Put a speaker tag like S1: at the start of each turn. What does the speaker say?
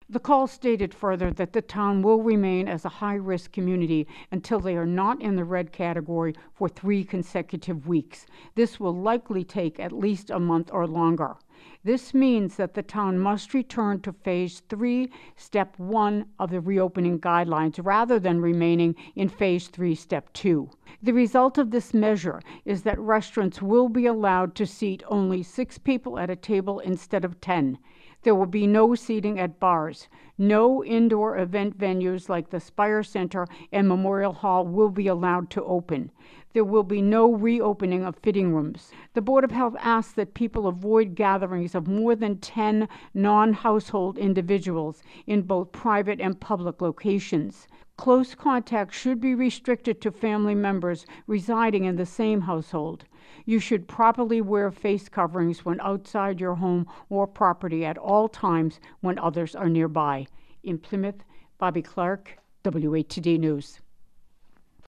S1: The call stated further that the town will remain as a high-risk community until they are not in the red category for 3 consecutive weeks. This will likely take at least a month or longer. This means that the town must return to Phase 3, Step 1 of the reopening guidelines rather than remaining in Phase 3, Step 2. The result of this measure is that restaurants will be allowed to seat only 6 people at a table instead of 10. There will be no seating at bars. No indoor event venues like the Spire Center and Memorial Hall will be allowed to open. There will be no reopening of fitting rooms. The Board of Health asks that people avoid gatherings of more than 10 non-household individuals in both private and public locations. Close contact should be restricted to family members residing in the same household. You should properly wear face coverings when outside your home or property at all times when others are nearby. In Plymouth, Bobby Clark, WATD News.